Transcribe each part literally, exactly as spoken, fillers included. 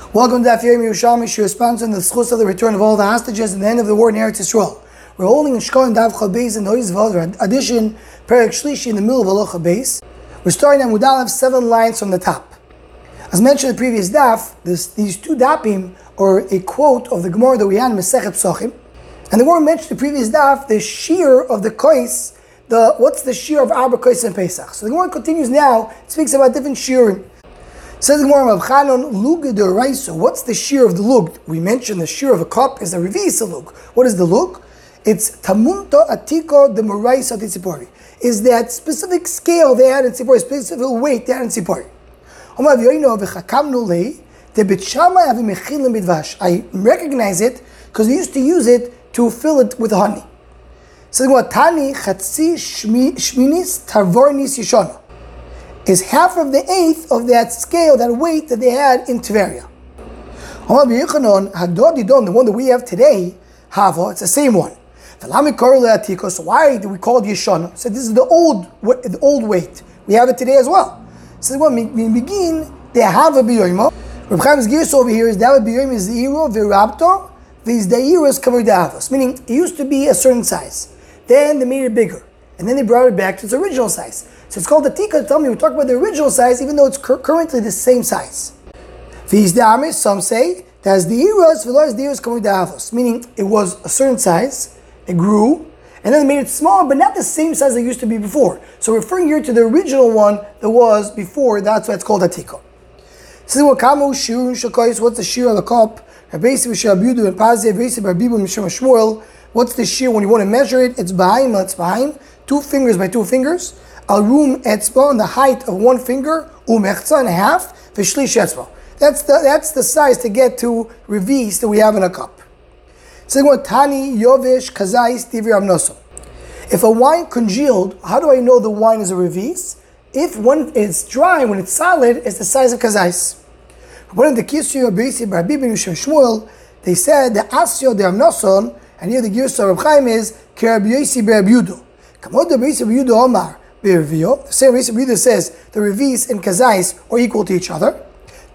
Welcome to Daf Yomi Yerushalmi. She responds on the schus of the return of all the hostages and the end of the war in Eretz Yisrael. We're holding in Shkoin Daf Chabeis and Noiz V'Odra addition Perek Shlishi in the middle of Halacha Beis. We're starting at Mudalev seven lines from the top. As mentioned in the previous Daf, this, these two Dapim are a quote of the Gemara that we had in Masechet Psachim, and the Gemara mentioned in the previous Daf the shear of the kois. The what's the shear of Arba kois and Pesach? So the Gemara continues now. It speaks about different shearing. Says the Gemara of Chanon, lug d'oraisa. What's the shear of the lug? We mentioned the shear of a cup is a revisa lug. What is the lug? It's tamunto atiko de moraisa tzipori. Is that specific scale they had in tzipori, specific weight they had in tzipori. I recognize it because we used to use it to fill it with honey. Says the Gemara, Tani chatzi shminis tarvornis yishona. Is half of the eighth of that scale, that weight that they had in Tiberia. The one that we have today, Hava, it's the same one. So why do we call it Yeshana? So this is the old the old weight. We have it today as well. So when we begin, the Hava B'yoimo. Reb Chaim's gears over here is that B'yoimo is the Iro, V'rabto, V'is the Iro is covered the Havas. Meaning, it used to be a certain size. Then they made it bigger. And then they brought it back to its original size. So it's called the tika. Tell me, we're talking about the original size, even though it's cur- currently the same size. These damis, some say, that as the eros, veloz the eros coming to avos, meaning it was a certain size, it grew, and then they made it smaller, but not the same size it used to be before. So referring here to the original one that was before, that's why it's called a tika. So what kamu shirun shakois? What's the shir of the cup? Basically, shabudu and pazi, basically, barbibu and shmuel. What's the shir when you want to measure it? It's behind, it's behind, two fingers by two fingers. Al rum etzba, on the height of one finger, umechza and a half, v'shlish etzba. That's the that's the size to get to revis that we have in a cup. Second, tani yovish kazais divir amnoso. If a wine congealed, how do I know the wine is a revis? If when it's dry, when it's solid, it's the size of kazais. According to Kisyu Abisi Barbi ben Shmuel, they said the asyo de amnoson, and here the Girsa of Chaim is kerabiyisi be'abudu. Kamod the Abisi be'abudu omar. The same reason Reader says the revis and kazais are equal to each other. It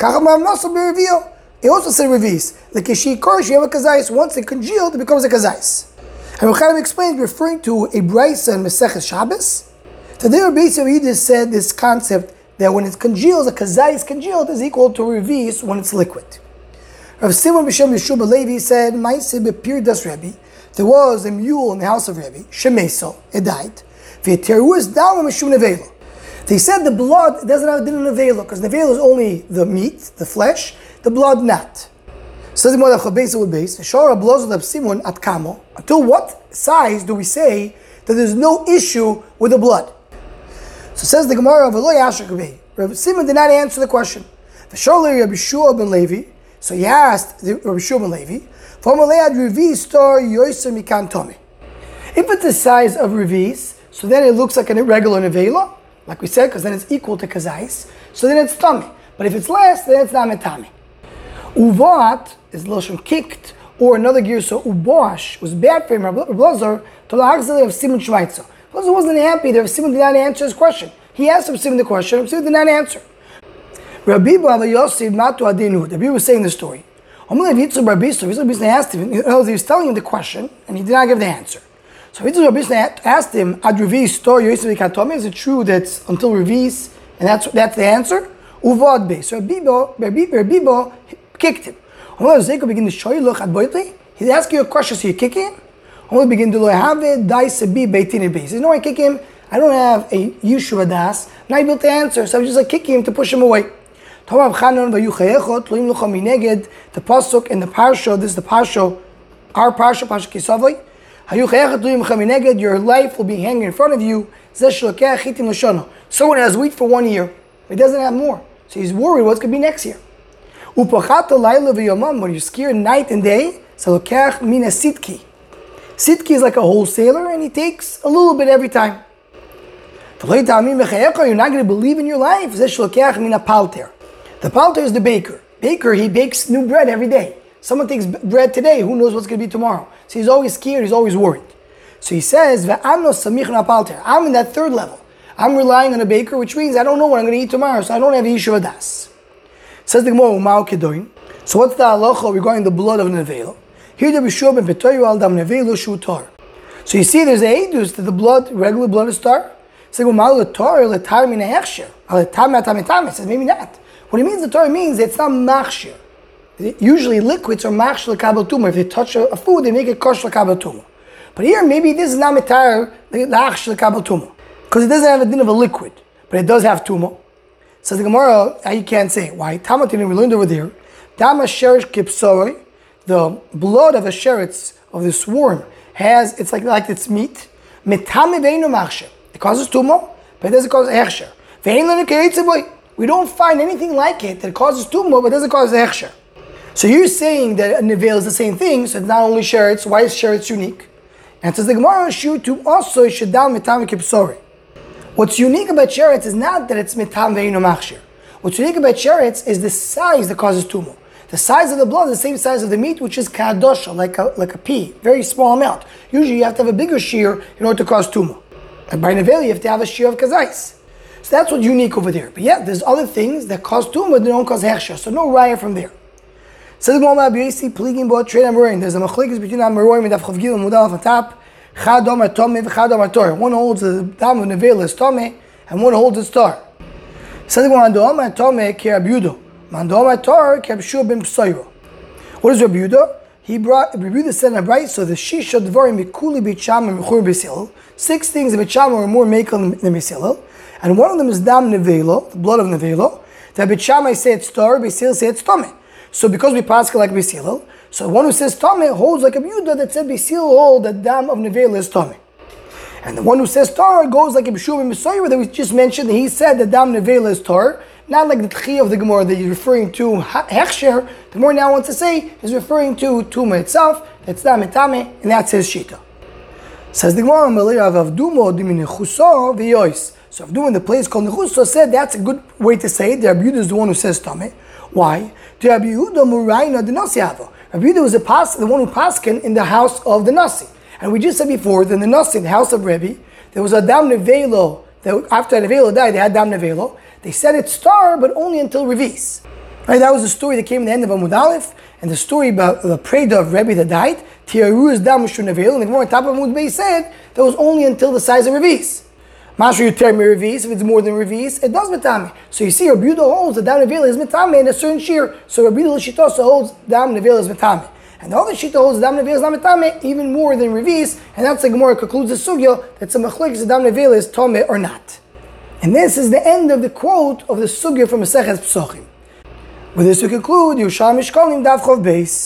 also says revis. The kishi korish, you have a kazais. Once it congealed, it becomes a kazais. And Rechaim explains, referring to a brisa in Masechet Shabbos, that there basically Reader said this concept that when it congeals, a kazais congealed is equal to revis when it's liquid. Rav Simon B'Shem Yeshua Levi said, "Ma'aseh b'pir das Rebbe." There was a mule in the house of Rebbe, Shemeso, it died. They said the blood doesn't have a din in nevela because nevela is only the meat, the flesh, the blood not. So the until what size do we say that there's no issue with the blood? So says the Gemara of Eloy. Rabbi Simon did not answer the question. So he asked Rabbi Shua ben Levi, if it's the size of revis, so then it looks like an irregular nevela, like we said, because then it's equal to kazais. So then it's tummy. But if it's less, then it's not metami. Uvat is loshon kicked, or another gear. So ubosh was bad for him. Rabbi Lazar to the Hagzali of Simon Schweitzer. Lazar wasn't happy that Simon did not answer his question. He asked Rabbi Simon the question. Rabbi Simon did not answer. Rabbi Baba Yosef Matu Adinu. Rabbi was saying the story. Rabbi asked him. He was telling him the question, and he did not give the answer. So Rabbi asked him, Ad Revis Tor Yosef Ikatome, is it true that until Revis, and that's that's the answer? Uvad Be. So Rabbi kicked him. He's asking you a question, so you kick him? He says, no, I kick him. I don't have a Yeshuva Das. Not able to answer, so I was just like kicking him to push him away. The pasuk in the parsha, this is the parsha, our parsha, parsha Kisavai. Your life will be hanging in front of you. Someone has wheat for one year, but he doesn't have more. So he's worried what's going to be next year. When you're scared night and day, sitki. Sitki is like a wholesaler, and he takes a little bit every time. You're not going to believe in your life. The palter is the baker. Baker, he bakes new bread every day. Someone takes bread today, who knows what's going to be tomorrow? So he's always scared, he's always worried. So he says, I'm in that third level. I'm relying on a baker, which means I don't know what I'm going to eat tomorrow, so I don't have Yeshuva Das. Says the Gemara, Umau Kedoin. So what's the halacha regarding the blood of nevela? Here the Bishur ben Petoyu al dam nevela shu tar. So you see, there's a edus that the blood, regular blood, is tar. So mal the tar le tar min hechsher. Al tar ma tam tam. Says maybe not. What it means, the Torah means it's not machshir. Usually liquids are machshir l'kabel tumah. If they touch a, a food, they make it kosher l'kabel tumah. But here, maybe this is not mitar l'achshir l'kabel tumah, because it doesn't have a din of a liquid, but it does have tumah. Says the Gemara, you can't say why. Tamatin, we learned over there. Dama sherish kipsori, the blood of a sheretz of the swarm has, it's like like its meat. Mitame veinu machshir. It causes tumah, but it doesn't cause hechsher. Vein lenu keitziboy. We don't find anything like it that causes tumah, but doesn't cause hechsher. So you're saying that a nevel is the same thing, so it's not only sheretz. Why is sheretz unique? And says the Gemara, shu to also shadal mitame kipsori. What's unique about sheretz is not that it's mitam ve'inu machshir. What's unique about sheretz is the size that causes tumah. The size of the blood is the same size of the meat, which is kadosha, like a like a pea, very small amount. Usually you have to have a bigger shear in order to cause tumah. Like by nevel, you have to have a shear of kazais. So that's what's unique over there. But yeah, there's other things that cause tumah that don't cause hechsher. So no raya from there. Says the Gemara, there's a machlekes between Amoraim and Daf Chav Gimel Mudal on top. Chad Omar Tomei v'Chad Omar Tor. One holds the dam of nevela as Tomei, and one holds its tar. Says the Gemara, Mando Omar Tomei ki Rabbi Yehuda, Mando Omar Tor ki Rabbi Shua ben Psoiro. What is Rabbi Yehuda? He brought Rabbi Yehuda said in a bright, so the shisha dvarim mikuli b'cham and mechur b'sil. Six things of b'cham are more mekel than b'sil, and one of them is dam nevela, the blood of nevela. That b'cham I say it's tar, b'sil say it's Tomei. So because we pass like b'sil, so one who says Tomei holds like a Yehuda that said b'sil hold that dam of nevela is Tomei. And the one who says tar goes like a B'shua ben Mesoyer that we just mentioned. He said that dam nevela is tar, not like the tchi of the Gemara that you're referring to hechsher. The Gemara now wants to say is referring to tumah itself. That's dam etame, and that's his shita. Says the Gemara, so Avduma in the place called Nechuso said that's a good way to say it. The Rabbi Yehuda is the one who says Tameh. Why? The Rabbi Yehuda Murayna the Nasi Avo. Rabbi Yehuda was a pas, the one who paskin in the house of the Nasi. And we just said before that in the Nasi, in the house of Rebbe, there was a dam nevelo. That after nevelo died, they had dam nevelo. They said it's star, but only until Revis. Right? That was the story that came in the end of Amud Aleph, and the story about the preda of Rebbe that died. Tiaru is dam shu nevelo, and the Gemara on top of Amud Beis said that was only until the size of Revis. Masha you tell me revis, if it's more than revis, it does metame. So you see, Rabbi Yehuda holds that dam nevela is metame in a certain shear. So Rabbi Yehuda Shitosa holds dam nevela is metame. And the other Shita holds dam nevela is not metame, even more than revis, and that's the Gemara concludes the sugya that some machlekes the dam nevela is tome or not. And this is the end of the quote of the sugya from Masechet Pesachim. With this we conclude Yerushalmi Shkolim Daf Chav Beis.